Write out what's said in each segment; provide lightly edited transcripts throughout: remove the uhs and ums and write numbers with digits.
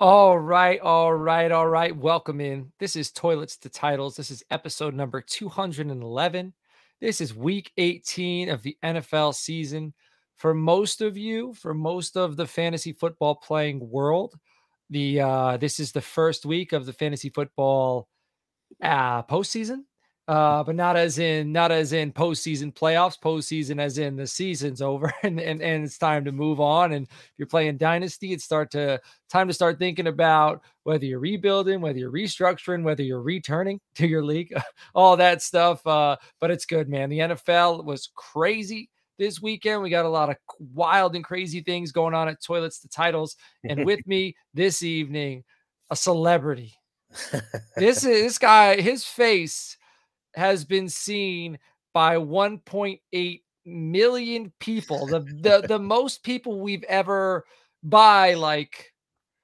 All right, all right, all right. Welcome in. This is Toilets to Titles. This is episode number 211. This is week 18 of the NFL season. For most of you, for most of the fantasy football playing world, this is the first week of the fantasy football postseason, but not as in postseason playoffs, postseason as in the season's over and it's time to move on. And if you're playing dynasty, it's time to start thinking about whether you're rebuilding, whether you're restructuring, whether you're returning to your league, all that stuff. But it's good, man. The NFL was crazy this weekend. We got a lot of wild and crazy things going on at Toilets to Titles. And with me this evening, a celebrity. This guy, his face has been seen by 1.8 million people. The most people we've ever by like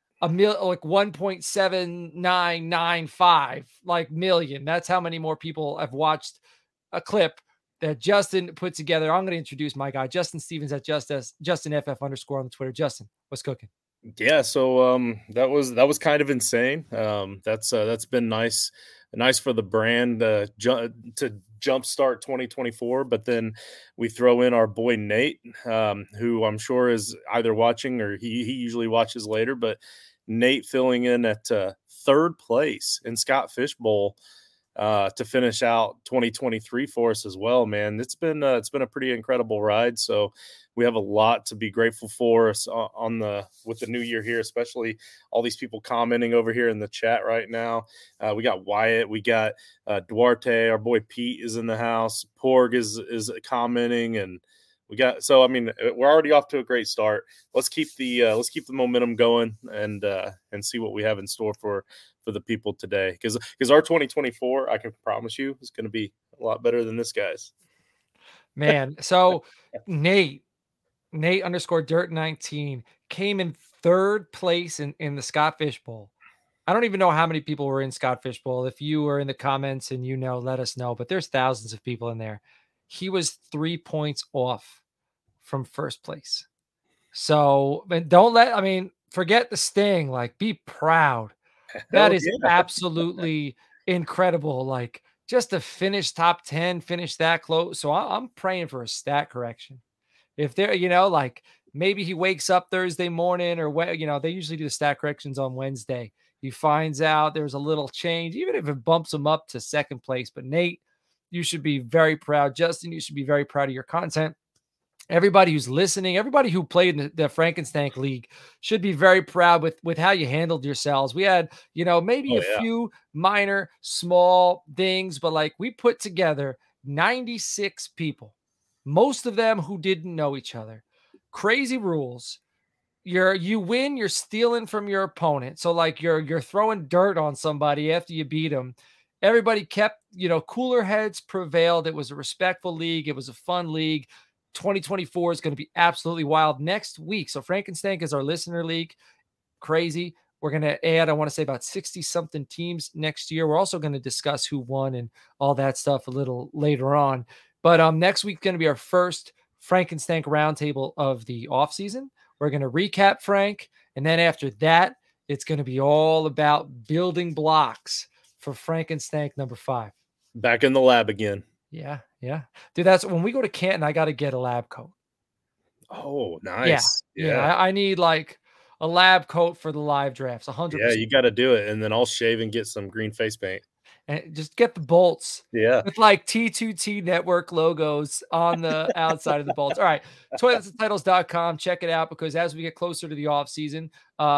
1.7995 like million. That's how many more people have watched a clip that Justin put together. I'm going to introduce my guy, Justin Stevens at Justin FF underscore on the Twitter. Justin, what's cooking? Yeah, so that was kind of insane. That's been nice for the brand to jumpstart 2024. But then we throw in our boy Nate, who I'm sure is either watching or he usually watches later. But Nate filling in at third place in Scott Fish Bowl to finish out 2023 for us as well, man. It's been a pretty incredible ride. So we have a lot to be grateful for us with the new year here, especially all these people commenting over here in the chat right now. We got Wyatt, we got Duarte, our boy Pete is in the house. Porg is commenting, and we're already off to a great start. Let's keep the momentum going and see what we have in store for the people today, because our 2024, I can promise you, is going to be a lot better than this guy's. Man, so Nate underscore dirt 19 came in third place in the Scott Fish Bowl. I don't even know how many people were in Scott Fish Bowl. If you were in the comments and let us know. But there's thousands of people in there. He was 3 points off from first place. So, but forget the sting. Like, be proud. That Hell is yeah. absolutely incredible. Like, just to finish top 10, finish that close. So I'm praying for a stat correction. If they're, like maybe he wakes up Thursday morning or they usually do the stat corrections on Wednesday. He finds out there's a little change, even if it bumps him up to second place. But Nate, you should be very proud. Justin, you should be very proud of your content. Everybody who's listening, everybody who played in the Frankenstein League should be very proud with how you handled yourselves. We had, maybe a few minor, small things, but like we put together 96 people, most of them who didn't know each other. Crazy rules. You win, you're stealing from your opponent. So like you're throwing dirt on somebody after you beat them. Everybody kept, cooler heads prevailed. It was a respectful league. It was a fun league. 2024 is going to be absolutely wild next week. So Frankenstein is our listener league. Crazy. We're going to add, I want to say about 60 something teams next year. We're also going to discuss who won and all that stuff a little later on. But next week's going to be our first Frankenstein roundtable of the off season. We're going to recap Frank. And then after that, it's going to be all about building blocks for Frankenstein number 5. Back in the lab again. Yeah. Dude, that's when we go to Canton, I got to get a lab coat. Oh, nice. Yeah. I need like a lab coat for the live drafts, 100%. Yeah, you got to do it, and then I'll shave and get some green face paint. And just get the bolts. Yeah. With like T2T network logos on the outside of the bolts. All right. Toiletsandtitles.com. Check it out, because as we get closer to the off season,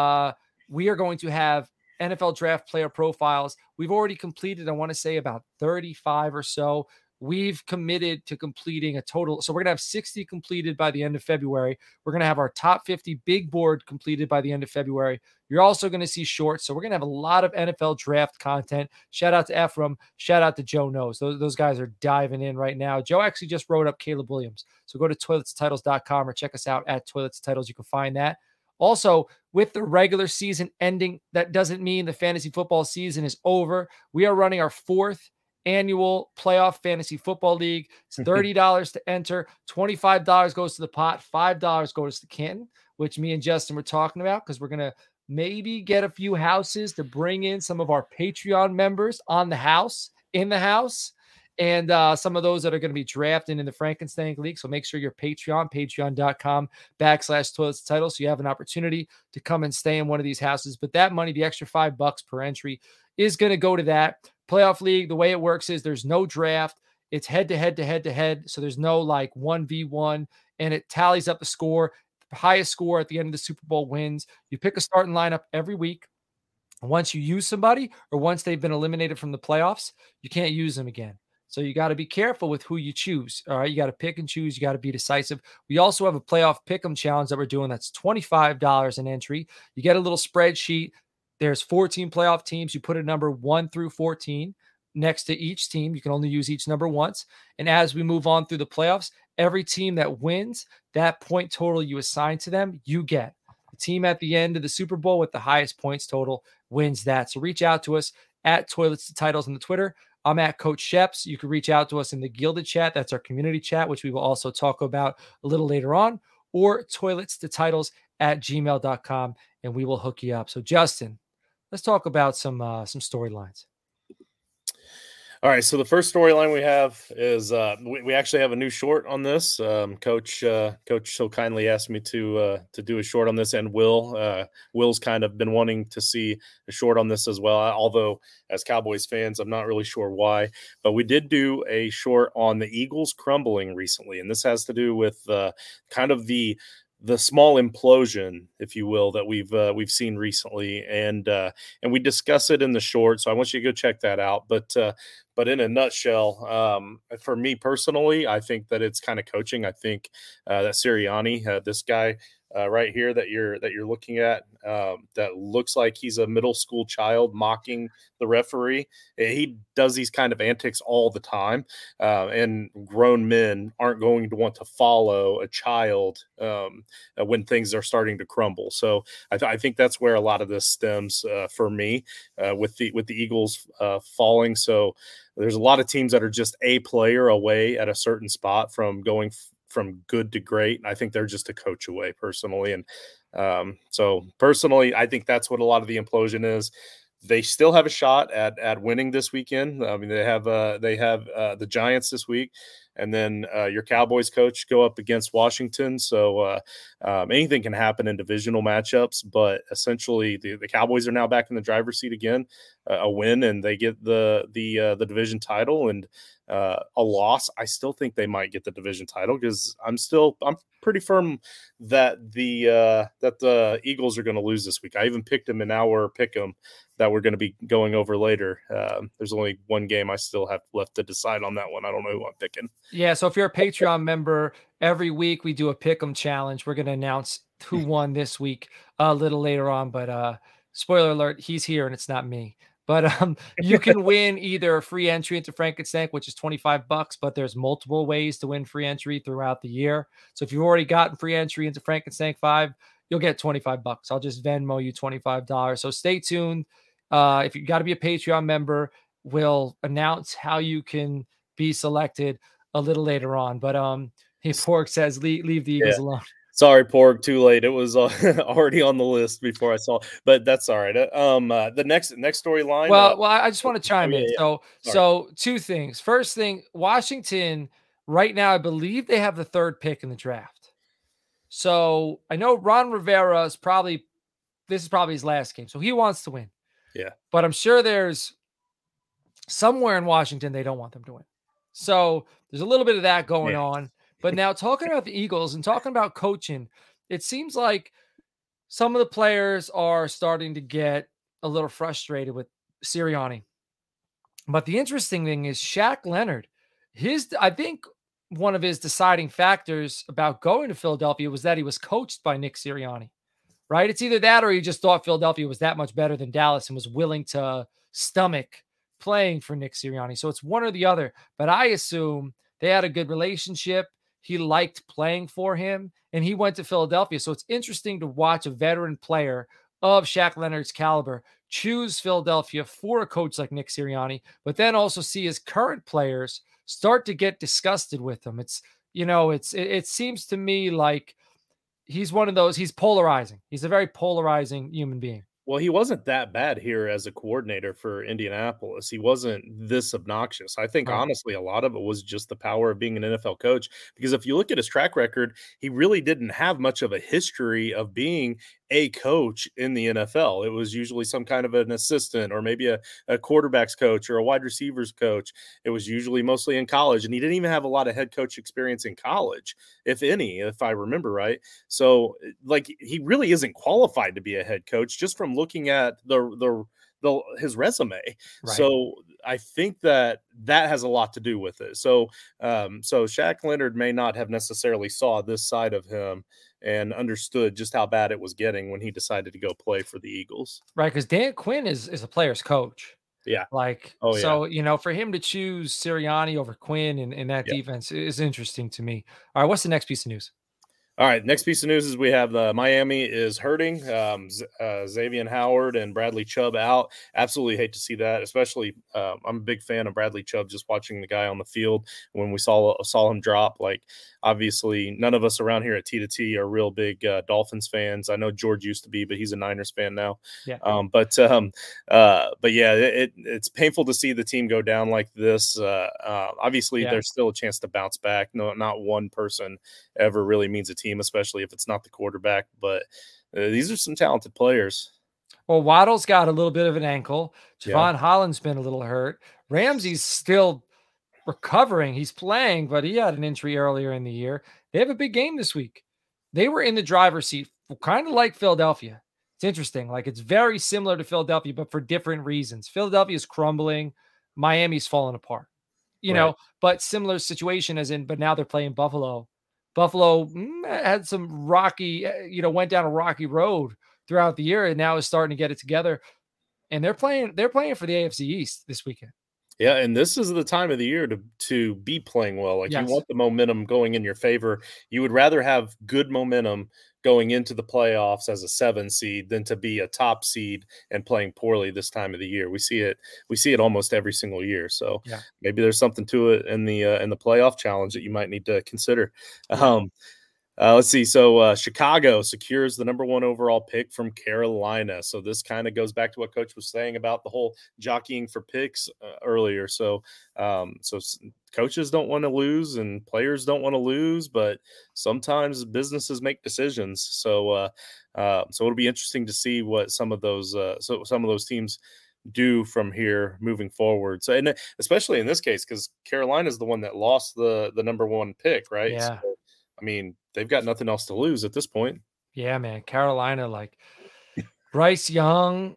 we are going to have NFL draft player profiles. We've already completed, I want to say, about 35 or so. We've committed to completing a total. So we're going to have 60 completed by the end of February. We're going to have our top 50 big board completed by the end of February. You're also going to see shorts. So we're going to have a lot of NFL draft content. Shout out to Ephraim. Shout out to Joe Knows. Those guys are diving in right now. Joe actually just wrote up Caleb Williams. So go to toiletstitles.com or check us out at Toilets Titles. You can find that. Also, with the regular season ending, that doesn't mean the fantasy football season is over. We are running our 4th annual playoff fantasy football league. It's $30 to enter. $25 goes to the pot. $5 goes to Canton, which me and Justin were talking about, because we're going to maybe get a few houses to bring in some of our Patreon members in the house, and some of those that are going to be drafting in the Frankenstein League. So make sure you're patreon.com/toilets title. So you have an opportunity to come and stay in one of these houses. But that money, the extra $5 per entry, is going to go to that playoff league. The way it works is there's no draft. It's head to head to head to head. So there's no like 1v1, and it tallies up the score. The highest score at the end of the Super Bowl wins. You pick a starting lineup every week. Once you use somebody or once they've been eliminated from the playoffs, you can't use them again. So you got to be careful with who you choose. All right. You got to pick and choose. You got to be decisive. We also have a playoff pick'em challenge that we're doing. That's $25 an entry. You get a little spreadsheet. There's 14 playoff teams. You put a number 1 through 14 next to each team. You can only use each number once. And as we move on through the playoffs, every team that wins, that point total you assign to them, you get. The team at the end of the Super Bowl with the highest points total wins that. So reach out to us at Toilets to Titles on the Twitter. I'm at Coach Sheps. You can reach out to us in the Gilded chat. That's our community chat, which we will also talk about a little later on, or toilets to titles at gmail.com, and we will hook you up. So Justin, let's talk about some storylines. All right, so the first storyline we have is we actually have a new short on this. Coach so kindly asked me to do a short on this, and Will's kind of been wanting to see a short on this as well. Although as Cowboys fans, I'm not really sure why, but we did do a short on the Eagles crumbling recently, and this has to do with kind of the small implosion, if you will, that we've seen recently, and we discuss it in the short. So I want you to go check that out. But in a nutshell, for me personally, I think that it's kind of coaching. I think that Sirianni, this guy right here that you're looking at, that looks like he's a middle school child mocking the referee. He does these kind of antics all the time, and grown men aren't going to want to follow a child when things are starting to crumble. So I think that's where a lot of this stems for me with the Eagles falling. So there's a lot of teams that are just a player away at a certain spot from going from good to great. And I think they're just a coach away personally. And so personally, I think that's what a lot of the implosion is. They still have a shot at winning this weekend. I mean, they have the Giants this week, and then your Cowboys coach go up against Washington. So anything can happen in divisional matchups, but essentially the Cowboys are now back in the driver's seat again. A win and they get the division title, and a loss, I still think they might get the division title, because I'm pretty firm that the Eagles are going to lose this week. I even picked them in our pick 'em that we're going to be going over later. There's only one game I still have left to decide on that one. I don't know who I'm picking. Yeah, so if you're a Patreon member, every week we do a pick 'em challenge. We're going to announce who won this week a little later on, but spoiler alert, he's here and it's not me. But you can win either a free entry into Frankenstein, which is $25, but there's multiple ways to win free entry throughout the year. So if you've already gotten free entry into Frankenstein 5, you'll get $25. I'll just Venmo you $25. So stay tuned. If you got to be a Patreon member, we'll announce how you can be selected a little later on. But Pork says leave the Eagles alone. Sorry, Porg, too late. It was already on the list before I saw, but that's all right. The next storyline. Well, I just want to chime in. Yeah. So two things. First thing, Washington right now, I believe they have the 3rd pick in the draft. So I know Ron Rivera is probably his last game, so he wants to win. Yeah, but I'm sure there's somewhere in Washington they don't want them to win. So there's a little bit of that going on. But now talking about the Eagles and talking about coaching, it seems like some of the players are starting to get a little frustrated with Sirianni. But the interesting thing is Shaq Leonard, I think one of his deciding factors about going to Philadelphia was that he was coached by Nick Sirianni, right? It's either that or he just thought Philadelphia was that much better than Dallas and was willing to stomach playing for Nick Sirianni. So it's one or the other. But I assume they had a good relationship. He liked playing for him, and he went to Philadelphia. So it's interesting to watch a veteran player of Shaq Leonard's caliber choose Philadelphia for a coach like Nick Sirianni, but then also see his current players start to get disgusted with him. It seems to me like he's one of those. He's polarizing. He's a very polarizing human being. Well, he wasn't that bad here as a coordinator for Indianapolis. He wasn't this obnoxious. I think Right. honestly, a lot of it was just the power of being an NFL coach. Because if you look at his track record, he really didn't have much of a history of being a coach in the NFL. It was usually some kind of an assistant or maybe a quarterback's coach or a wide receivers coach. It was usually mostly in college. And he didn't even have a lot of head coach experience in college, if any, if I remember right. So, like, he really isn't qualified to be a head coach just from looking at the his resume. Right. So, I think that has a lot to do with it. So, so Shaq Leonard may not have necessarily saw this side of him and understood just how bad it was getting when he decided to go play for the Eagles. Right. Because Dan Quinn is a player's coach. Yeah. Like, Oh yeah. so, for him to choose Sirianni over Quinn in that Yeah. defense is interesting to me. All right. What's the next piece of news? All right, next piece of news is we have Miami is hurting. Xavier Howard and Bradley Chubb out. Absolutely hate to see that. Especially, I'm a big fan of Bradley Chubb. Just watching the guy on the field when we saw him drop. Like, obviously, none of us around here at T to T are real big Dolphins fans. I know George used to be, but he's a Niners fan now. Yeah. But yeah, it's painful to see the team go down like this. Obviously, Yeah. there's still a chance to bounce back. No, not one person ever really means a team, especially if it's not the quarterback. But these are some talented players. Well, Waddle's got a little bit of an ankle. Yeah. Javon Holland's been a little hurt. Ramsey's still recovering. He's playing, but he had an injury earlier in the year. They have a big game this week. They were in the driver's seat, kind of like Philadelphia. It's interesting. Like, it's very similar to Philadelphia, but for different reasons. Philadelphia's crumbling. Miami's falling apart. Right. But similar situation but now they're playing Buffalo. Buffalo had some rocky, went down a rocky road throughout the year and now is starting to get it together. And they're playing for the AFC East this weekend. Yeah, and this is the time of the year to be playing well. Like, you Yes. want the momentum going in your favor. You would rather have good momentum going into the playoffs as a 7 seed than to be a top seed and playing poorly this time of the year. We see it almost every single year. So Yeah. maybe there's something to it in the playoff challenge that you might need to consider. Yeah. Let's see. So Chicago secures the number 1 overall pick from Carolina. So this kind of goes back to what Coach was saying about the whole jockeying for picks earlier. So coaches don't want to lose and players don't want to lose, but sometimes businesses make decisions. So it'll be interesting to see what some of those teams do from here moving forward. So, and especially in this case, because Carolina is the one that lost the number 1 pick, right? Yeah. So, I mean, they've got nothing else to lose at this point. Yeah, man. Carolina, like Bryce Young,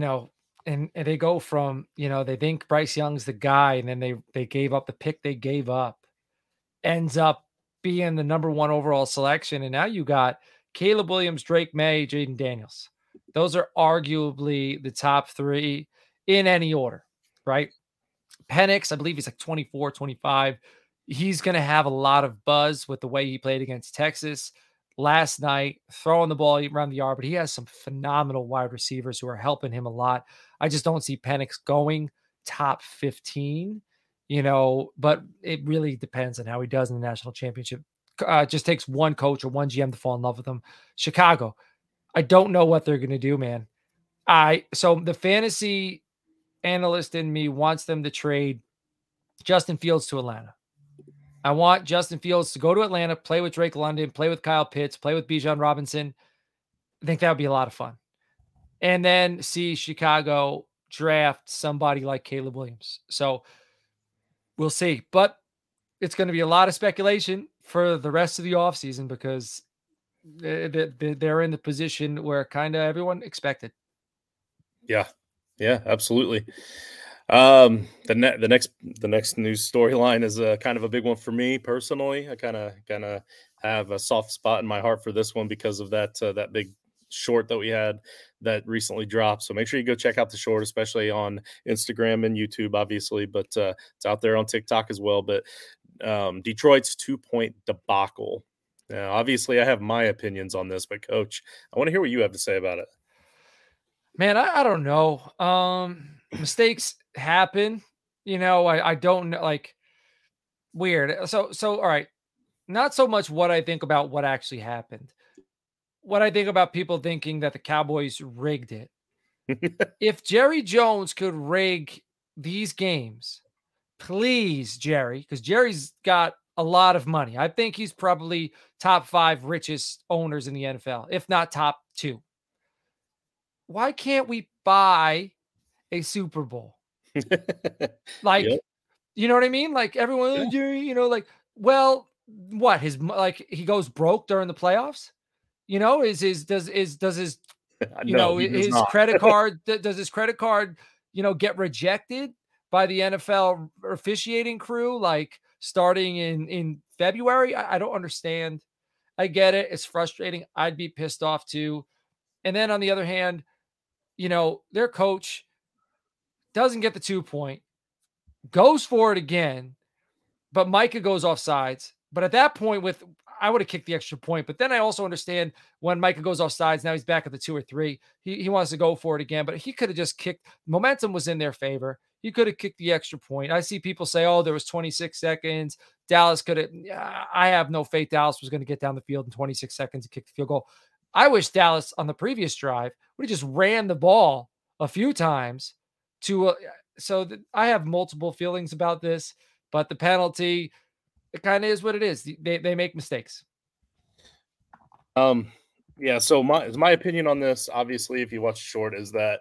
and they go from, they think Bryce Young's the guy, and then they gave up the pick they gave up, ends up being the number 1 overall selection. And now you got Caleb Williams, Drake May, Jaden Daniels. Those are arguably the top 3 in any order, right? Penix, I believe he's like 24, 25. He's going to have a lot of buzz with the way he played against Texas last night, throwing the ball around the yard, but he has some phenomenal wide receivers who are helping him a lot. I just don't see Penix going top 15, but it really depends on how he does in the national championship. It just takes one coach or one GM to fall in love with him. Chicago, I don't know what they're going to do, man. So the fantasy analyst in me wants them to trade Justin Fields to Atlanta. I want Justin Fields to go to Atlanta, play with Drake London, play with Kyle Pitts, play with Bijan Robinson. I think that would be a lot of fun. And then see Chicago draft somebody like Caleb Williams. So we'll see. But it's going to be a lot of speculation for the rest of the offseason because they're in the position where kind of everyone expected. Yeah. Yeah, absolutely. The next news storyline is kind of a big one for me personally. I kind of have a soft spot in my heart for this one because of that big short that we had that recently dropped. So make sure you go check out the short, especially on Instagram and YouTube, obviously, but it's out there on TikTok as well. But Detroit's 2-point debacle. Now, obviously, I have my opinions on this, but Coach, I want to hear what you have to say about it. Man, I don't know. Mistakes happen. I don't know, like, weird. So all right. Not so much what I think about what actually happened. what I think about people thinking that the Cowboys rigged it. If Jerry Jones could rig these games, please, Jerry, because Jerry's got a lot of money. I think he's probably top 5 richest owners in the NFL, if not top 2. Why can't we buy a Super Bowl? Yep. Like, you know what I mean? Like everyone, Yeah. "Oh, Jerry," like, well, what like he goes broke during the playoffs? Does his No, he does his not. credit card does his credit card, get rejected by the NFL officiating crew like starting in February? I don't understand. I get it. It's frustrating. I'd be pissed off too. And then on the other hand, their coach doesn't get the 2-point, goes for it again, but Micah goes off sides. But at that point, I would have kicked the extra point. But then I also understand when Micah goes off sides, now he's back at the 2 or 3. He wants to go for it again, but he could have just kicked. Momentum was in their favor. He could have kicked the extra point. I see people say, "Oh, there was 26 seconds. Dallas could have." I have no faith Dallas was going to get down the field in 26 seconds and kick the field goal. I wish Dallas on the previous drive would have just ran the ball a few times to. I have multiple feelings about this, but the penalty, it kind of is what it is. They make mistakes. Yeah. So my opinion on this, obviously, if you watch short, is that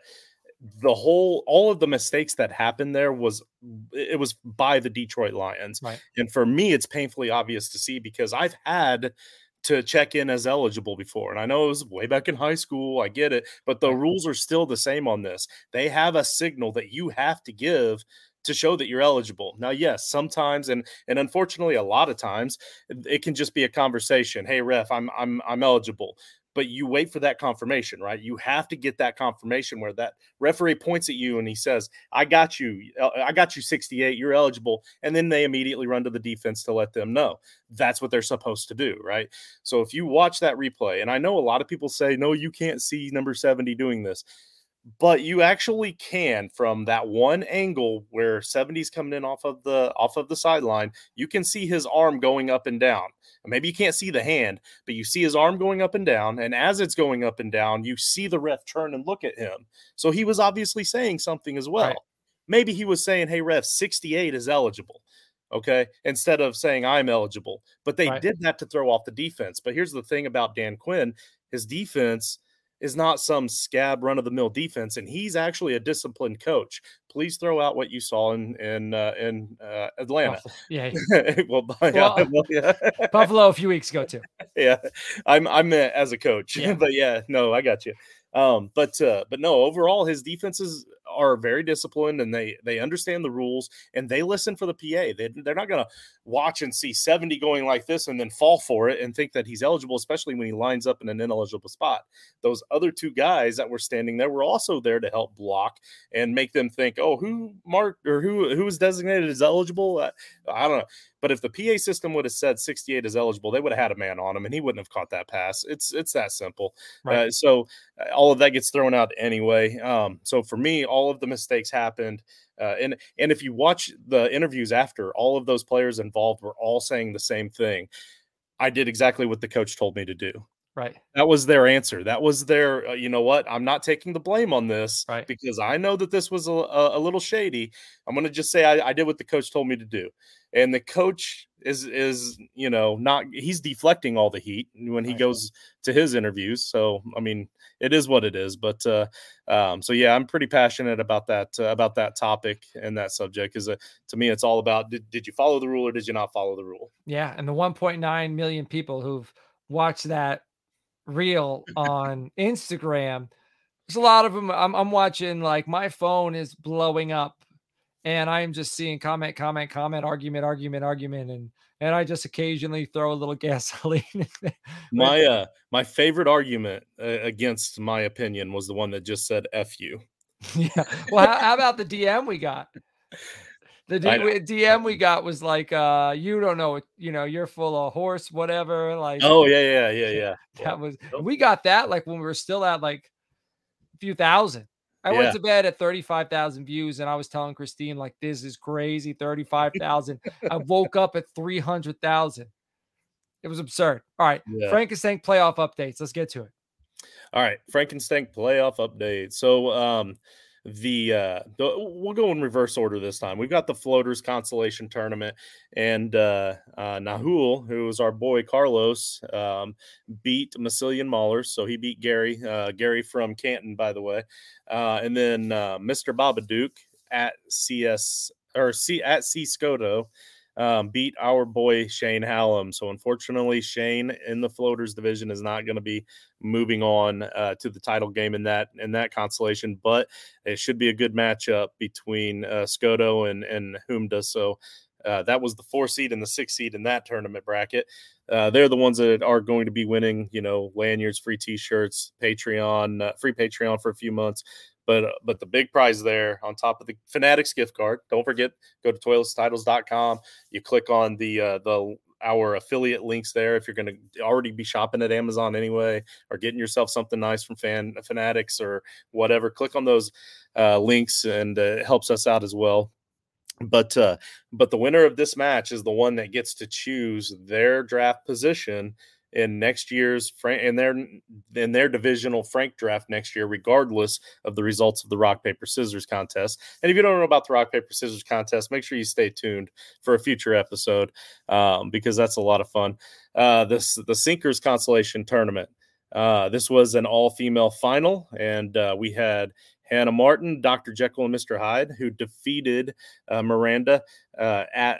all of the mistakes that happened there was by the Detroit Lions. Right. And for me, it's painfully obvious to see because I've had to check in as eligible before. And I know it was way back in high school. I get it. But the rules are still the same on this. They have a signal that you have to give to show that you're eligible. Now, yes, sometimes and unfortunately a lot of times it can just be a conversation. Hey, ref, I'm eligible. But you wait for that confirmation, right? You have to get that confirmation where that referee points at you and he says, I got you 68, you're eligible. And then they immediately run to the defense to let them know. That's what they're supposed to do, right? So if you watch that replay, and I know a lot of people say, no, you can't see number 70 doing this. But you actually can from that one angle where 70's coming in off of the sideline. You can see his arm going up and down. Maybe you can't see the hand, but you see his arm going up and down. And as it's going up and down, you see the ref turn and look at him. So he was obviously saying something as well. Right. Maybe he was saying, hey, ref, 68 is eligible. Okay. Instead of saying I'm eligible. But they did that to throw off the defense. But here's the thing about Dan Quinn. His defense is not some scab run-of-the-mill defense, and he's actually a disciplined coach. Please throw out what you saw in Atlanta. Yeah. yeah. Buffalo a few weeks ago too. Yeah, I'm as a coach, but yeah, no, I got you. But no, overall, his defenses are very disciplined and they understand the rules and they listen for the PA. They're not going to watch and see 70 going like this and then fall for it and think that he's eligible, especially when he lines up in an ineligible spot. Those other 2 guys that were standing there were also there to help block and make them think, oh, who marked or who was designated as eligible? I don't know. But if the PA system would have said 68 is eligible, they would have had a man on him and he wouldn't have caught that pass. It's that simple. Right. So all of that gets thrown out anyway. So for me, all of the mistakes happened. And if you watch the interviews after, all of those players involved were all saying the same thing. I did exactly what the coach told me to do. Right. That was their answer. That was their, you know what? I'm not taking the blame on this because I know that this was a little shady. I'm going to just say I did what the coach told me to do. And the coach is not, he's deflecting all the heat when he goes to his interviews. So, I mean, it is what it is. But so yeah, I'm pretty passionate about that topic and that subject because to me, it's all about did you follow the rule or did you not follow the rule? Yeah. And the 1.9 million people who've watched that reel on Instagram, there's a lot of them. I'm watching, like my phone is blowing up and I'm just seeing comment, argument. And I just occasionally throw a little gasoline in there. My favorite argument against my opinion was the one that just said F you. Yeah. Well, how about the DM we got? The DM we got was like, you don't know, you're full of horse, whatever. Like, oh yeah. That was, we got that like when we were still at like a few thousand. I went to bed at 35,000 views and I was telling Christine, like, this is crazy. 35,000. I woke up at 300,000. It was absurd. All right. Yeah. Frankenstein playoff updates. Let's get to it. All right, Frankenstank playoff update. So, we'll go in reverse order this time. We've got the floaters consolation tournament, and Nahul, who was our boy Carlos, beat Massilian Maulers. So he beat Gary from Canton, by the way, and then Mr. Babadook at CS or C at C Scoto beat our boy Shane Hallam. So unfortunately, Shane in the floaters division is not going to be moving on to the title game in that constellation, but it should be a good matchup between Scoto and Humda. So that was the 4 seed and the 6 seed in that tournament bracket. They're the ones that are going to be winning, lanyards, free T-shirts, Patreon, free Patreon for a few months. But the big prize there on top of the Fanatics gift card, don't forget, go to toiletsTitles.com. You click on our affiliate links there if you're going to already be shopping at Amazon anyway, or getting yourself something nice from Fanatics or whatever. Click on those links, and it helps us out as well. But the winner of this match is the one that gets to choose their draft position in next year's in their divisional Frank draft next year, regardless of the results of the rock paper scissors contest. And if you don't know about the rock paper scissors contest, make sure you stay tuned for a future episode because that's a lot of fun. The Sinkers consolation tournament. This was an all-female final, and we had Hannah Martin, Dr. Jekyll, and Mr. Hyde, who defeated Miranda at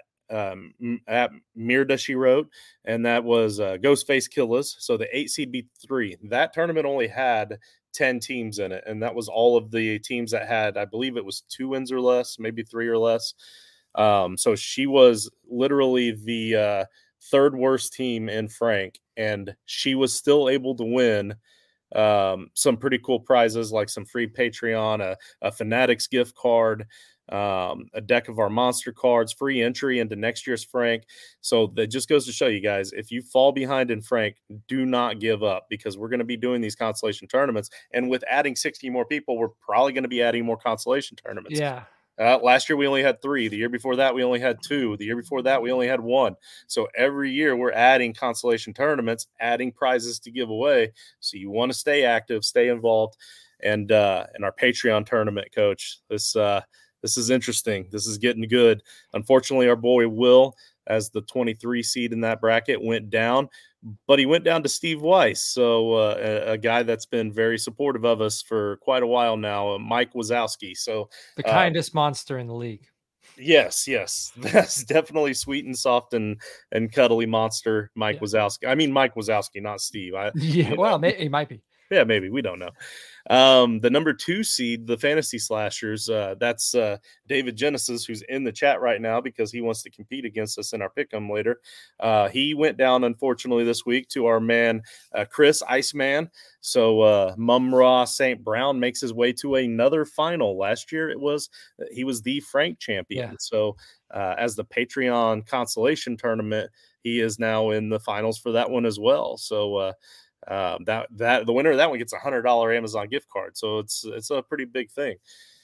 Mirda, she wrote, and that was Ghostface Killas. So the 8 seed beat 3. That tournament only had 10 teams in it, and that was all of the teams that had, I believe it was 2 wins or less, maybe 3 or less. So she was literally the third worst team in Frank, and she was still able to win some pretty cool prizes like some free Patreon, a Fanatics gift card, a deck of our monster cards, free entry into next year's Frank. So that just goes to show you guys, if you fall behind in Frank, do not give up, because we're going to be doing these consolation tournaments, and with adding 60 more people, we're probably going to be adding more consolation tournaments. Yeah. Last year we only had 3. The year before that we only had 2. The year before that we only had 1. So every year we're adding consolation tournaments, adding prizes to give away. So you want to stay active, stay involved, and in our Patreon tournament, Coach, this is interesting. This is getting good. Unfortunately, our boy Will, as the 23 seed in that bracket, went down, but he went down to Steve Weiss. So a guy that's been very supportive of us for quite a while now, Mike Wazowski. So the kindest monster in the league. Yes. That's definitely sweet and soft and cuddly monster, Mike Wazowski. I mean, Mike Wazowski, not Steve. Well, he might be. Yeah, maybe. We don't know. The number 2 seed, the Fantasy Slashers, that's David Genesis, who's in the chat right now because he wants to compete against us in our pick'em later. He went down, unfortunately, this week to our man, Chris Iceman. So Mumra St. Brown makes his way to another final. Last year, he was the Frank champion. Yeah. So as the Patreon consolation tournament, he is now in the finals for that one as well. So that the winner of that one gets a $100 Amazon gift card, so it's a pretty big thing.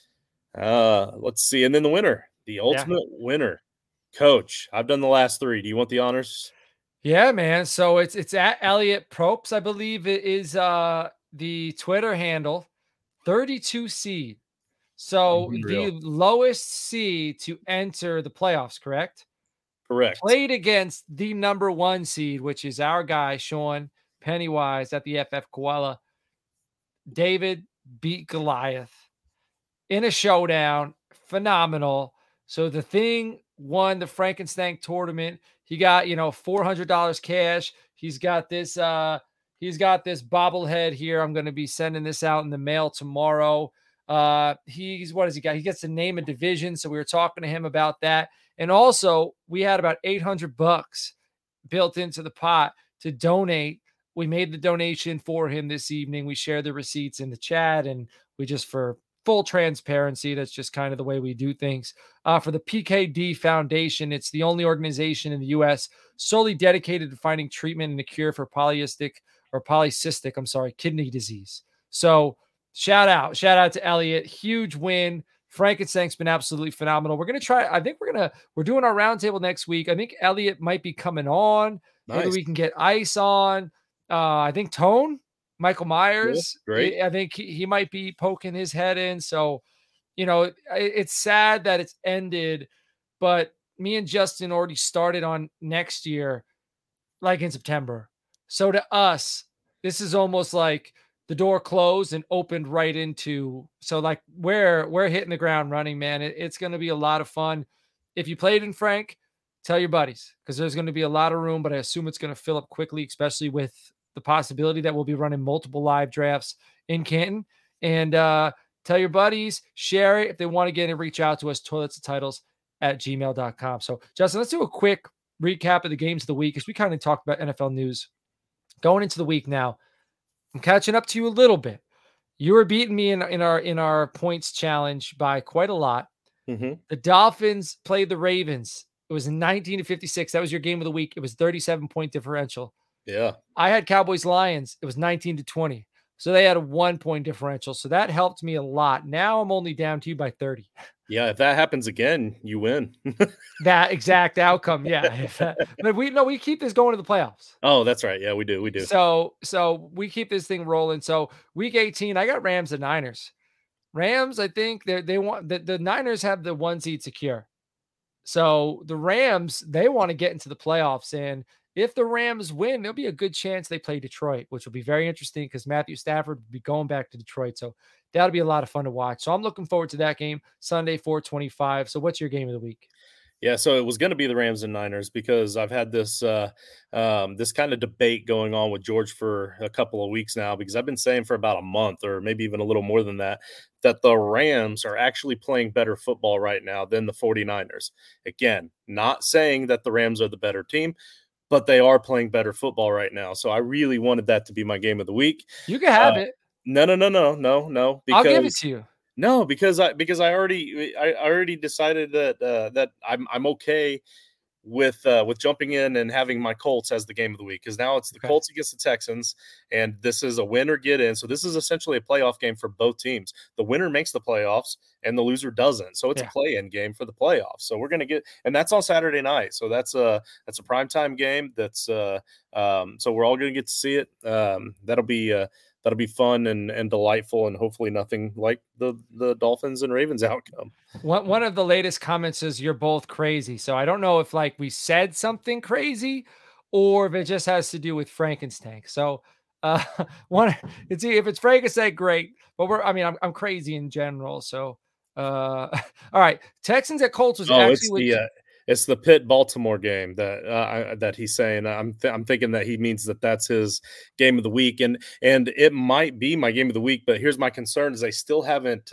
Let's see, and then the ultimate winner, Coach. I've done the last 3. Do you want the honors? Yeah, man. So it's at Elliot Propes, I believe it is the Twitter handle. 32 seed. So the lowest seed to enter the playoffs, correct? Correct. Played against the number 1 seed, which is our guy Sean Pennywise at the FF Koala. David beat Goliath in a showdown. Phenomenal. So the Thing won the Frankenstank tournament. He got, $400 cash. He's got this bobblehead here. I'm going to be sending this out in the mail tomorrow. What has he got? He gets to name a division. So we were talking to him about that. And also we had about $800 built into the pot to donate. We made the donation for him this evening. We shared the receipts in the chat, and we just, for full transparency, that's just kind of the way we do things. For the PKD Foundation, it's the only organization in the U.S. solely dedicated to finding treatment and a cure for polycystic kidney disease. So shout out to Elliot. Huge win. Frankenstank's been absolutely phenomenal. We're going to try. I think we're doing our roundtable next week. I think Elliot might be coming on. Nice. Maybe we can get Ice on. I think Tone Michael Yeah, Myers, great. I think he might be poking his head in. So, it's sad that it's ended, but me and Justin already started on next year, like in September. So to us, this is almost like the door closed and opened right into. So like we're hitting the ground running, man. It's going to be a lot of fun. If you played in Frank, tell your buddies because there's going to be a lot of room, but I assume it's going to fill up quickly, especially with the possibility that we'll be running multiple live drafts in Canton. And tell your buddies, share it if they want to get and reach out to us, toilets and titles at gmail.com. So Justin, let's do a quick recap of the games of the week as we kind of talked about NFL news going into the week. Now I'm catching up to you a little bit. You were beating me in our points challenge by quite a lot. Mm-hmm. The Dolphins played the Ravens. It was 19-56. That was your game of the week. It was 37-point differential. Yeah. I had Cowboys Lions. It was 19-20. So they had a 1-point differential. So that helped me a lot. Now I'm only down to you by 30. Yeah, if that happens again, you win. That exact outcome. Yeah. But we keep this going to the playoffs. Oh, that's right. Yeah, we do. We do. So we keep this thing rolling. So week 18, I got Rams and Niners. Rams, I think they want the Niners have the 1 seed secure. So the Rams, they want to get into the playoffs. And if the Rams win, there'll be a good chance they play Detroit, which will be very interesting because Matthew Stafford will be going back to Detroit. So that'll be a lot of fun to watch. So I'm looking forward to that game Sunday, 4:25. So what's your game of the week? Yeah, so it was going to be the Rams and Niners because I've had this this kind of debate going on with George for a couple of weeks now because I've been saying for about a month or maybe even a little more than that the Rams are actually playing better football right now than the 49ers. Again, not saying that the Rams are the better team, but they are playing better football right now. So I really wanted that to be my game of the week. You can have it. No, I'll give it because to you. no, because I already decided that that I'm okay with jumping in and having my Colts as the game of the week because now it's the Okay. Colts against the Texans, and this is a win or get in. So this is essentially a playoff game for both teams. The winner makes the playoffs, and the loser doesn't. So it's a play-in game for the playoffs. So we're gonna get, and that's on Saturday night. So that's a primetime game. That's so we're all gonna get to see it. That'll be fun and delightful, and hopefully nothing like the Dolphins and Ravens outcome. One of the latest comments is you're both crazy. So I don't know if like we said something crazy or if it just has to do with Frankenstein. So one it's if it's Frankenstein, great. But I'm crazy in general. So all right. Texans at Colts was actually It's the Pitt Baltimore game that he's saying. I'm thinking that he means that's his game of the week, and it might be my game of the week. But here's my concern: is they still haven't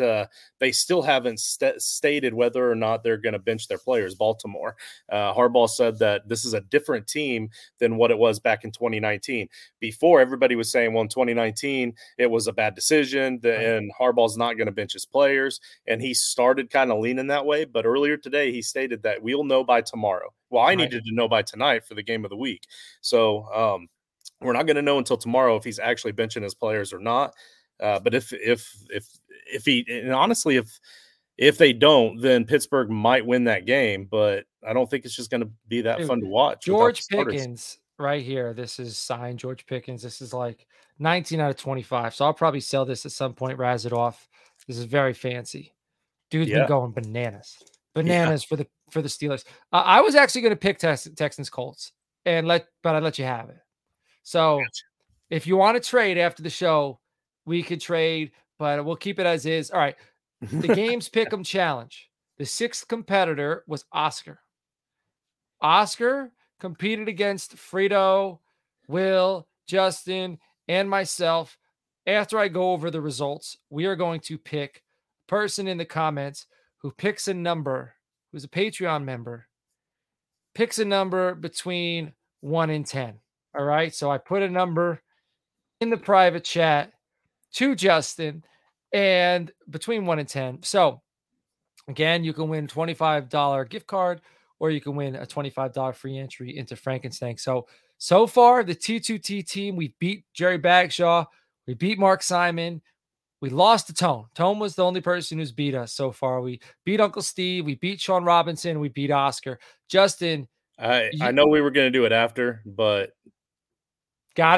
stated whether or not they're going to bench their players. Baltimore, Harbaugh said that this is a different team than what it was back in 2019. Before, everybody was saying, well, in 2019 it was a bad decision, and Harbaugh's not going to bench his players, and he started kind of leaning that way. But earlier today, he stated that we'll know by tomorrow. Well, I needed to know by tonight for the game of the week. So we're not going to know until tomorrow if he's actually benching his players or not. But if he, and honestly, if they don't, then Pittsburgh might win that game. But I don't think it's just going to be that fun to watch. George Pickens right here. This is signed George Pickens. This is like 19 out of 25. So I'll probably sell this at some point, razz it off. This is very fancy. Dude's been going bananas for the Steelers. I was actually going to pick Texans Colts but I'd let you have it. So if you want to trade after the show, we could trade, but we'll keep it as is. All right. The games pick'em challenge. The sixth competitor was Oscar. Oscar competed against Frito, Will, Justin, and myself. After I go over the results, we are going to pick a person in the comments who picks a number, who's a Patreon member, picks a number between 1 and 10. All right. So I put a number in the private chat to Justin and between 1 and 10. So again, you can win $25 gift card or you can win a $25 free entry into Frankenstein. So far, the T2T team, we beat Jerry Bagshaw. We beat Mark Simon. We lost to Tone. Tone was the only person who's beat us so far. We beat Uncle Steve. We beat Sean Robinson. We beat Oscar. Justin. I know we were going to do it after, but. Got it?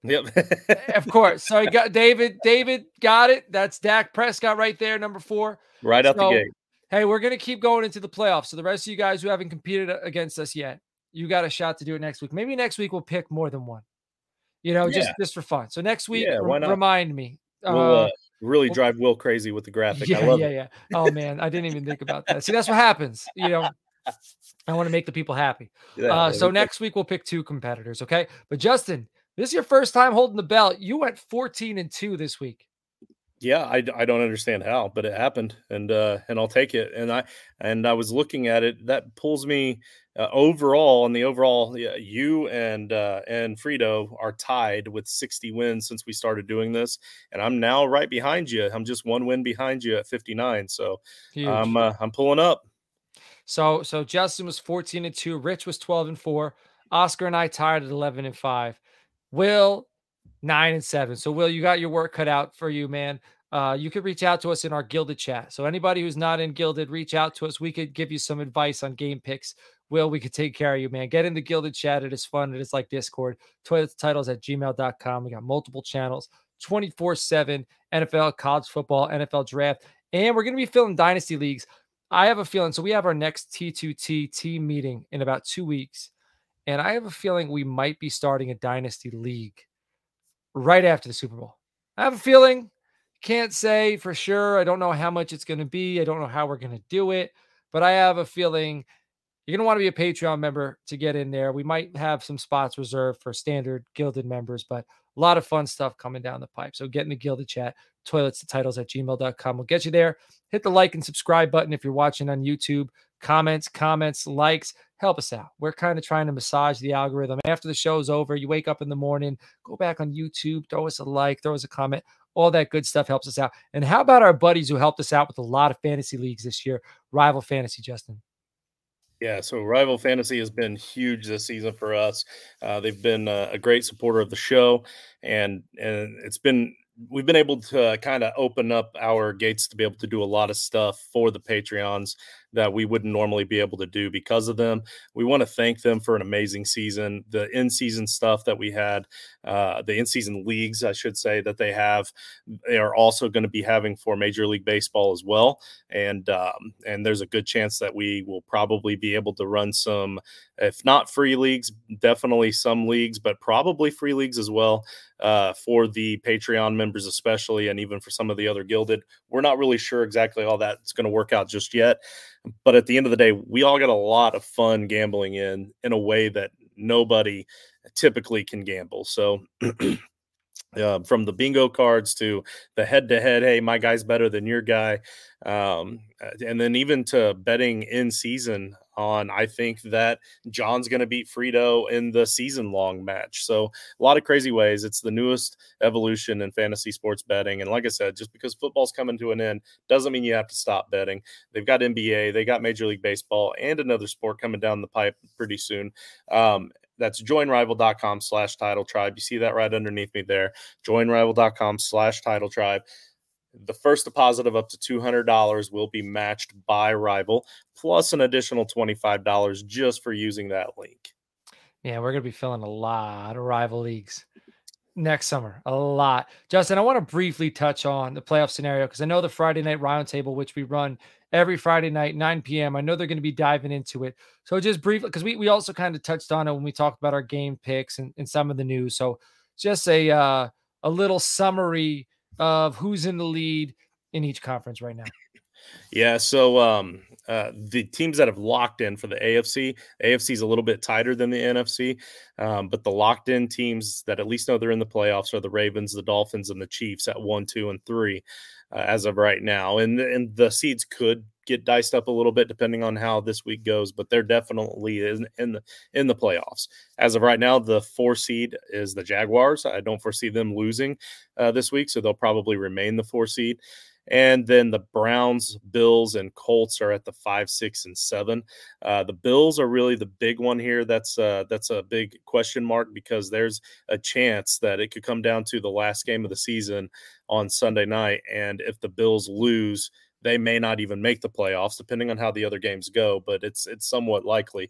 Yep. Of course. So he got David got it. That's Dak Prescott right there, number 4. Right out the So, gate. hey, we're gonna keep going into the playoffs. So the rest of you guys who haven't competed against us yet, you got a shot to do it next week. Maybe next week we'll pick more than one. Yeah. Just for fun. So next week, Yeah, why not? remind me. We'll, really Well, drive Will crazy with the graphic. I yeah, love yeah, it. yeah. Oh man, I didn't even think about that. See, that's what happens. I want to make the people happy. Yeah, there So we go. next week we'll pick 2 competitors, okay? But Justin, this is your first time holding the belt. You went 14-2 this week. Yeah, I don't understand how, but it happened, and I'll take it. And I was looking at it. That pulls me overall on the overall. Yeah, you and Frito are tied with 60 wins since we started doing this, and I'm now right behind you. I'm just 1 win behind you at 59. So Huge. I'm pulling up. So Justin was 14-2, Rich was 12-4, Oscar and I tied at 11-5. Will 9-7. So Will, you got your work cut out for you, man. You could reach out to us in our Gilded chat. So anybody who's not in Gilded, reach out to us. We could give you some advice on game picks. Will, we could take care of you, man. Get in the Gilded chat. It is fun. It is like Discord. Toiletstitles@gmail.com. We got multiple channels, 24/7 NFL, college football, NFL draft. And we're going to be filling dynasty leagues. I have a feeling. So we have our next T2T team meeting in about 2 weeks. And I have a feeling we might be starting a dynasty league right after the Super Bowl. I have a feeling, can't say for sure. I don't know how much it's going to be. I don't know how we're going to do it, but I have a feeling you're going to want to be a Patreon member to get in there. We might have some spots reserved for standard Gilded members, but a lot of fun stuff coming down the pipe. So get in the Gilded chat, toiletstitles@gmail.com. We'll get you there. Hit the like and subscribe button if you're watching on YouTube. Comments, likes, help us out. We're kind of trying to massage the algorithm. After the show's over, you wake up in the morning, go back on YouTube, throw us a like, throw us a comment. All that good stuff helps us out. And how about our buddies who helped us out with a lot of fantasy leagues this year? Rival Fantasy, Justin. Yeah, so Rival Fantasy has been huge this season for us. They've been a great supporter of the show, and it's been we've been able to kind of open up our gates to be able to do a lot of stuff for the Patreons that we wouldn't normally be able to do because of them. We want to thank them for an amazing season. The in-season stuff that we had, the in-season leagues, I should say, that they are also going to be having for Major League Baseball as well. And there's a good chance that we will probably be able to run some, if not free leagues, definitely some leagues, but probably free leagues as well for the Patreon members especially, and even for some of the other Gilded. We're not really sure exactly how that's going to work out just yet. But at the end of the day, we all got a lot of fun gambling in a way that nobody typically can gamble. So from the bingo cards to the head-to-head, hey, my guy's better than your guy, and then even to betting in season on, I think that John's going to beat Frito in the season-long match. So a lot of crazy ways. It's the newest evolution in fantasy sports betting, and like I said, just because football's coming to an end doesn't mean you have to stop betting. They've got NBA, they got Major League Baseball, and another sport coming down the pipe pretty soon. That's joinrival.com/title tribe. You see that right underneath me there. Joinrival.com/title tribe. The first deposit of up to $200 will be matched by Rival, plus an additional $25 just for using that link. Yeah, we're going to be filling a lot of rival leagues next summer. A lot. Justin, I want to briefly touch on the playoff scenario because I know the Friday night roundtable, which we run every Friday night, 9 p.m. I know they're going to be diving into it. So just briefly, because we also kind of touched on it when we talked about our game picks and some of the news. So just a little summary of who's in the lead in each conference right now. Yeah, so the teams that have locked in for the AFC is a little bit tighter than the NFC, but the locked in teams that at least know they're in the playoffs are the Ravens, the Dolphins, and the Chiefs at 1, 2, and 3 as of right now. And the seeds could get diced up a little bit depending on how this week goes, but they're definitely in the playoffs. As of right now, the 4 seed is the Jaguars. I don't foresee them losing this week, so they'll probably remain the 4 seed. And then the Browns, Bills, and Colts are at the 5, 6, and 7. The Bills are really the big one here. That's a big question mark because there's a chance that it could come down to the last game of the season on Sunday night. And if the Bills lose, they may not even make the playoffs, depending on how the other games go. But it's somewhat likely.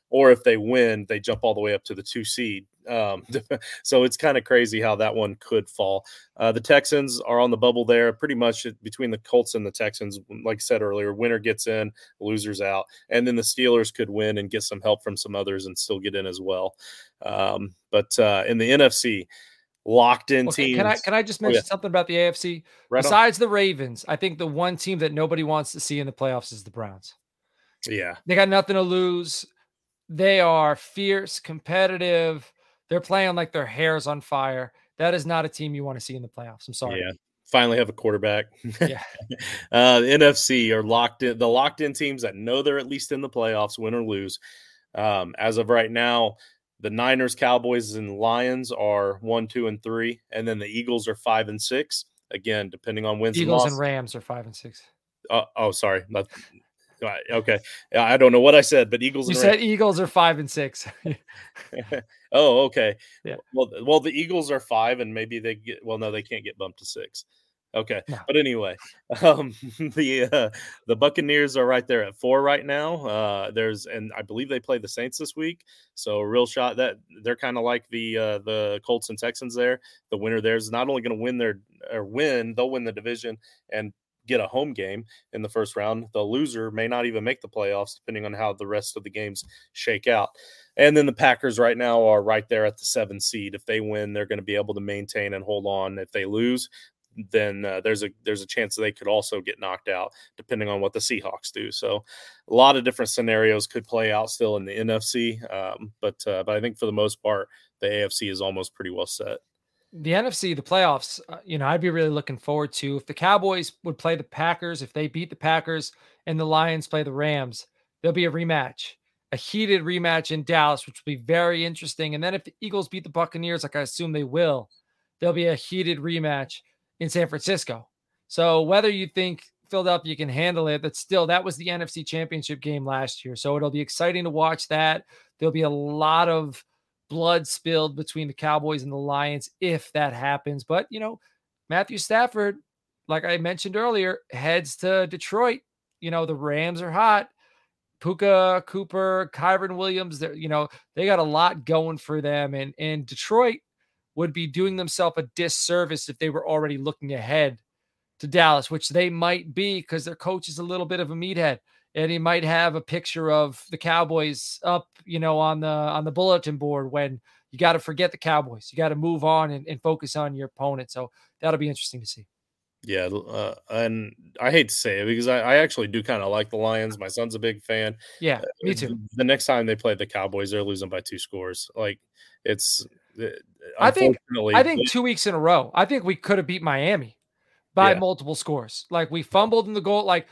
or if they win, they jump all the way up to the 2 seed. So it's kind of crazy how that one could fall. The Texans are on the bubble there, pretty much between the Colts and the Texans. Like I said earlier, winner gets in, losers out, and then the Steelers could win and get some help from some others and still get in as well. But in the NFC, locked in Well, teams. can I just Oh yeah, mention something about the AFC? right on. Besides the Ravens, I think the one team that nobody wants to see in the playoffs is the Browns. Yeah, They got nothing to lose. They are fierce, competitive. They're playing like their hair's on fire. That is not a team you want to see in the playoffs. I'm sorry. yeah. Finally have a quarterback. Yeah. The NFC are locked in. The locked in teams that know they're at least in the playoffs, win or lose. As of right now, the Niners, Cowboys, and Lions are 1, 2, and 3, and then the Eagles are 5 and 6. Again, depending on wins and Eagles and losses. Rams are 5 and 6. Oh, sorry. Okay. I don't know what I said, but Eagles You and said Rams. Eagles are 5 and 6. Oh, okay. Yeah. Well, the Eagles are 5, and maybe they get. Well, no, they can't get bumped to 6. Okay, No. but anyway, the Buccaneers are right there at 4 right now. And I believe they play the Saints this week, so a real shot that they're kind of like the Colts and Texans there. The winner there is not only going to they'll win the division and get a home game in the first round. The loser may not even make the playoffs, depending on how the rest of the games shake out. And then the Packers right now are right there at the 7 seed. If they win, they're going to be able to maintain and hold on. If they lose, then there's a chance that they could also get knocked out, depending on what the Seahawks do. So a lot of different scenarios could play out still in the NFC. But I think for the most part, the AFC is almost pretty well set. The NFC, the playoffs, I'd be really looking forward to if the Cowboys would play the Packers, if they beat the Packers and the Lions play the Rams, there'll be a rematch, a heated rematch in Dallas, which will be very interesting. And then if the Eagles beat the Buccaneers, like I assume they will, there'll be a heated rematch in San Francisco. So whether you think Philadelphia can handle it, but still, that was the NFC Championship game last year. So it'll be exciting to watch that. There'll be a lot of blood spilled between the Cowboys and the Lions if that happens. But, Matthew Stafford, like I mentioned earlier, heads to Detroit. The Rams are hot. Puka, Cooper, Kyron Williams, they got a lot going for them. And Detroit would be doing themselves a disservice if they were already looking ahead to Dallas, which they might be because their coach is a little bit of a meathead. And he might have a picture of the Cowboys up, on the bulletin board when you got to forget the Cowboys. You got to move on and focus on your opponent. So that'll be interesting to see. Yeah, and I hate to say it because I actually do kind of like the Lions. My son's a big fan. Yeah, me too. The next time they play the Cowboys, they're losing by 2 scores. Like it's I think unfortunately. 2 weeks in a row. I think we could have beat Miami by multiple scores. Like we fumbled in the goal. Like,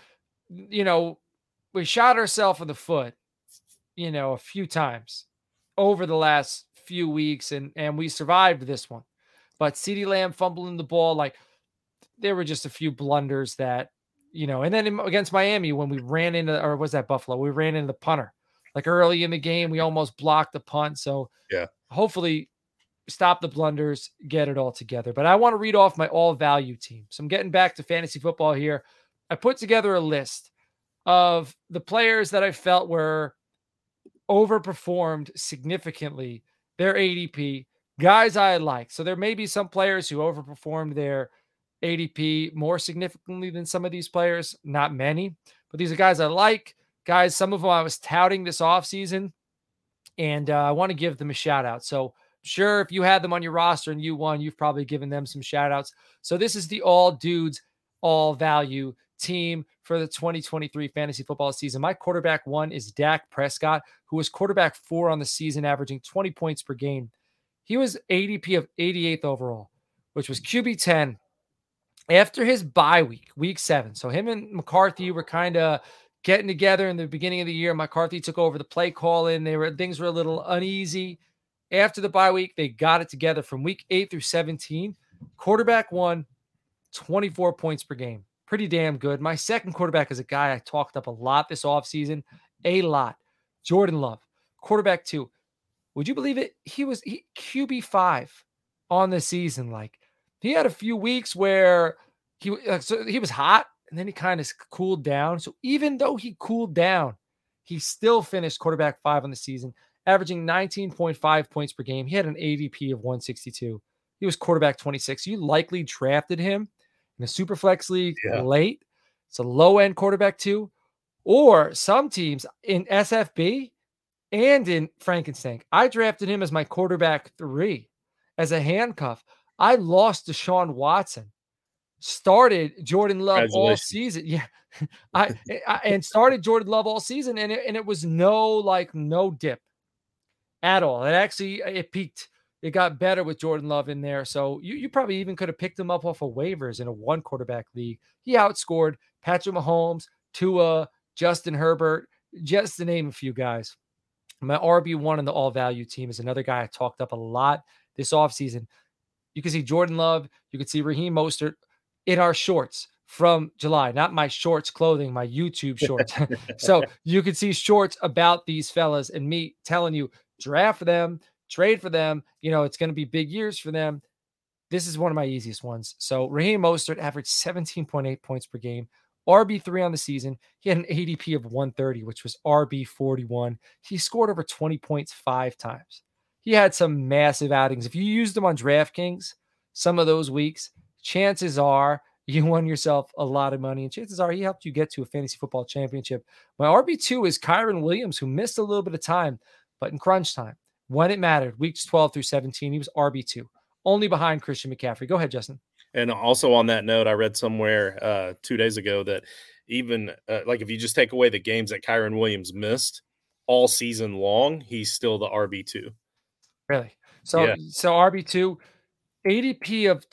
we shot ourselves in the foot, a few times over the last few weeks, and we survived this one. But CeeDee Lamb fumbling the ball, like there were just a few blunders that, and then against Miami when we ran into, or was that Buffalo? We ran into the punter. Like early in the game, we almost blocked the punt. So Yeah, hopefully stop the blunders, get it all together. But I want to read off my all value team. So I'm getting back to fantasy football here. I put together a list of the players that I felt were overperformed significantly their ADP, guys I like. So there may be some players who overperformed their ADP more significantly than some of these players, not many, but these are guys I like, guys, some of them I was touting this offseason, and I want to give them a shout out. So sure, if you had them on your roster and you won, you've probably given them some shout outs. So this is the all dudes, all value team for the 2023 fantasy football season. My quarterback 1 is Dak Prescott, who was quarterback 4 on the season, averaging 20 points per game. He was ADP of 88th overall, which was QB 10 after his bye week 7. So him and McCarthy were kind of getting together in the beginning of the year. McCarthy took over the play calling. Things were a little uneasy. After the bye week, they got it together from week 8 through 17. Quarterback 1, 24 points per game. Pretty damn good. My second quarterback is a guy I talked up a lot this offseason. Jordan Love. Quarterback 2. Would you believe it? He QB 5 on the season. Like he had a few weeks where he was hot and then he kind of cooled down. So even though he cooled down, he still finished quarterback 5 on the season, averaging 19.5 points per game. He had an ADP of 162. He was quarterback 26. You likely drafted him in a super flex league Yeah. late. It's a low end quarterback too. Or some teams in SFB and in Frankenstein, I drafted him as my quarterback 3 as a handcuff. I lost Deshaun Watson, started Jordan Love all Congratulations. season. Yeah. And started Jordan Love all season, and it was no dip at all. It peaked. It got better with Jordan Love in there. So you probably even could have picked him up off of waivers in a 1 quarterback league. He outscored Patrick Mahomes, Tua, Justin Herbert, just to name a few guys. My RB1 in the all value team is another guy I talked up a lot this offseason. You can see Jordan Love. You can see Raheem Mostert in our shorts from July, not my shorts clothing, my YouTube shorts. So you can see shorts about these fellas and me telling you, draft them, trade for them. It's going to be big years for them. This is one of my easiest ones. So Raheem Mostert averaged 17.8 points per game, RB3 on the season. He had an ADP of 130, which was RB41. He scored over 20 points 5 times. He had some massive outings. If you used them on DraftKings, some of those weeks, chances are you won yourself a lot of money, and chances are he helped you get to a fantasy football championship. My RB2 is Kyren Williams, who missed a little bit of time, but in crunch time, when it mattered, weeks 12 through 17, he was RB2, only behind Christian McCaffrey. Go ahead, Justin. And also on that note, I read somewhere 2 days ago that even like if you just take away the games that Kyren Williams missed all season long, he's still the RB2. Really? So RB2, ADP of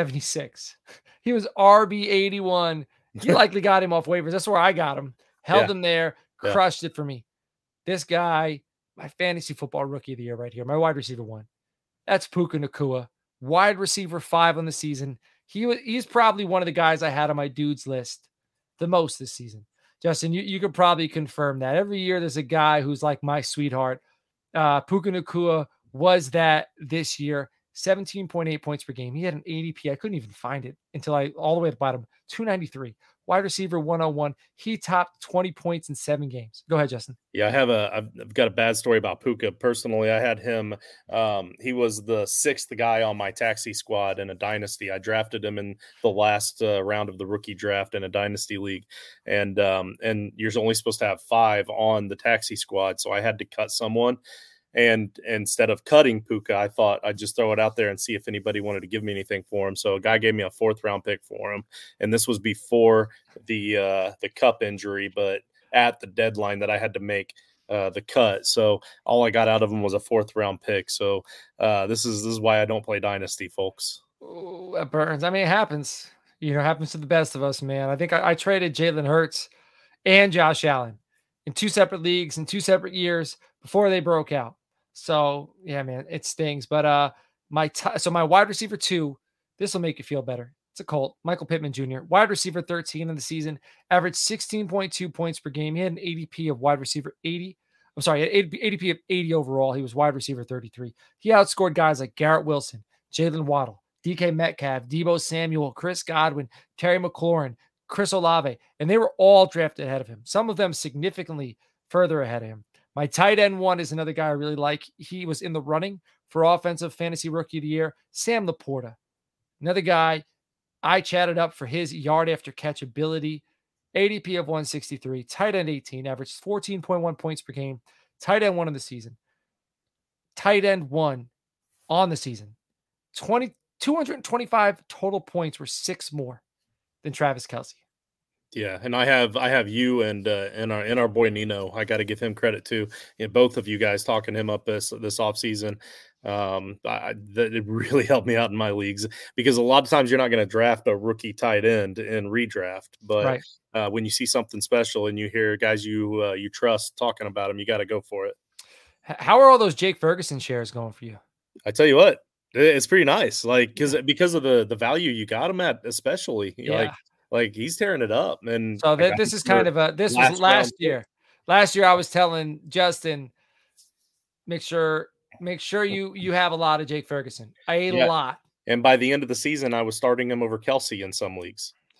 276. He was RB81. You likely got him off waivers. That's where I got him. Held him there, crushed it for me. This guy, my fantasy football rookie of the year right here, my wide receiver 1. That's Puka Nacua, wide receiver 5 on the season. He's probably one of the guys I had on my dudes list the most this season. Justin, you could probably confirm that. Every year there's a guy who's like my sweetheart. Puka Nacua was that this year. 17.8 points per game. He had an ADP. I couldn't even find it until all the way at the bottom. 293. Wide receiver 101. He topped 20 points in 7 games. Go ahead, Justin. Yeah, I've got a bad story about Puka. Personally, I had him. He was the 6th guy on my taxi squad in a dynasty. I drafted him in the last round of the rookie draft in a dynasty league, and you're only supposed to have 5 on the taxi squad, so I had to cut someone. And instead of cutting Puka, I thought I'd just throw it out there and see if anybody wanted to give me anything for him. So a guy gave me a 4th round pick for him, and this was before the cup injury, but at the deadline that I had to make the cut. So all I got out of him was a 4th round pick. So this is why I don't play Dynasty, folks. Ooh, that burns. I mean, it happens. It happens to the best of us, man. I think I traded Jalen Hurts and Josh Allen in 2 separate leagues in 2 separate years before they broke out. So yeah, man, it stings. But my wide receiver 2, this will make you feel better. It's a Colt, Michael Pittman Jr., wide receiver 13 in the season, averaged 16.2 points per game. He had an ADP of wide receiver 80. I'm sorry, ADP of 80 overall. He was wide receiver 33. He outscored guys like Garrett Wilson, Jalen Waddle, DK Metcalf, Deebo Samuel, Chris Godwin, Terry McLaurin, Chris Olave, and they were all drafted ahead of him. Some of them significantly further ahead of him. My tight end 1 is another guy I really like. He was in the running for offensive fantasy rookie of the year. Sam Laporta, another guy I chatted up for his yard after catch ability. ADP of 163, tight end 18, averaged 14.1 points per game. Tight end 1 in the season. Tight end 1 on the season. 225 total points were 6 more than Travis Kelce. Yeah, and I have you and our boy Nino. I got to give him credit too. Both of you guys talking him up this offseason. It really helped me out in my leagues because a lot of times you're not going to draft a rookie tight end in redraft, but when you see something special and you hear guys you trust talking about them, you got to go for it. How are all those Jake Ferguson shares going for you? I tell you what, it's pretty nice. Like because of the value you got him at, especially like he's tearing it up. And so this is kind of this was last year. Last year I was telling Justin, make sure you have a lot of Jake Ferguson. A lot. And by the end of the season, I was starting him over Kelce in some leagues.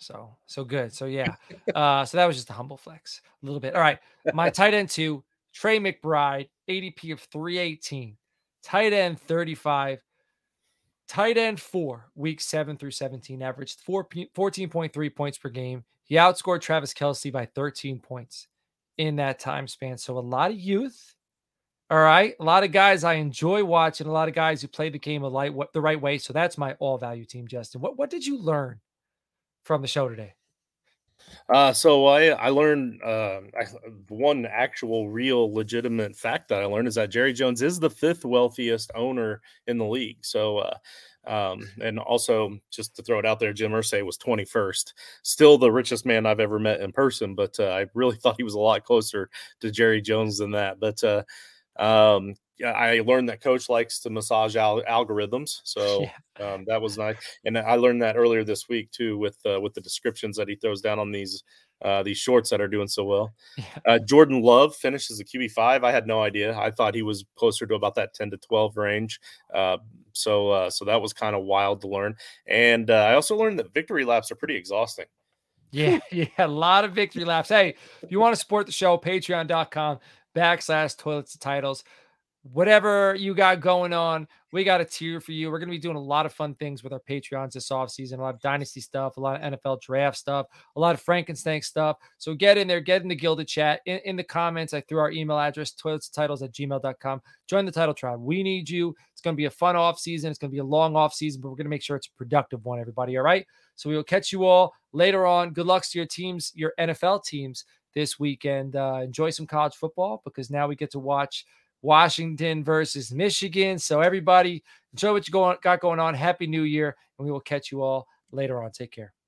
So good. So yeah. So that was just a humble flex a little bit. All right. My tight end 2, Trey McBride, ADP of 318. Tight end 35. Tight end 4, week 7 through 17, averaged 14.3 points per game. He outscored Travis Kelce by 13 points in that time span. So a lot of youth. All right. A lot of guys I enjoy watching, a lot of guys who play the game the right way. So that's my all value team, Justin. What did you learn from the show today? So I learned one actual real legitimate fact that I learned is that Jerry Jones is the fifth wealthiest owner in the league. So and also just to throw it out there, Jim Irsay was 21st, still the richest man I've ever met in person. But I really thought he was a lot closer to Jerry Jones than that. But yeah, I learned that Coach likes to massage algorithms, so Yeah. that was nice. And I learned that earlier this week too, with the descriptions that he throws down on these shorts that are doing so well. Yeah. Jordan Love finishes the QB5. I had no idea. I thought he was closer to about that 10 to 12 range. So that was kind of wild to learn. And I also learned that victory laps are pretty exhausting. Yeah. Yeah. A lot of victory laps. Hey, if you want to support the show, patreon.com/toilets to titles. Whatever you got going on, we got a tier for you. We're going to be doing a lot of fun things with our Patreons this offseason, a lot of dynasty stuff, a lot of NFL draft stuff, a lot of Frankenstein stuff. So get in there, get in the Gilded chat. In the comments, I threw our email address, toiletstitles@gmail.com. Join the title tribe. We need you. It's going to be a fun offseason. It's going to be a long offseason, but we're going to make sure it's a productive one, everybody. All right. So we will catch you all later on. Good luck to your teams, your NFL teams this weekend. Enjoy some college football because now we get to watch Washington versus Michigan. So everybody enjoy what you got going on. Happy New Year, and we will catch you all later on. Take care.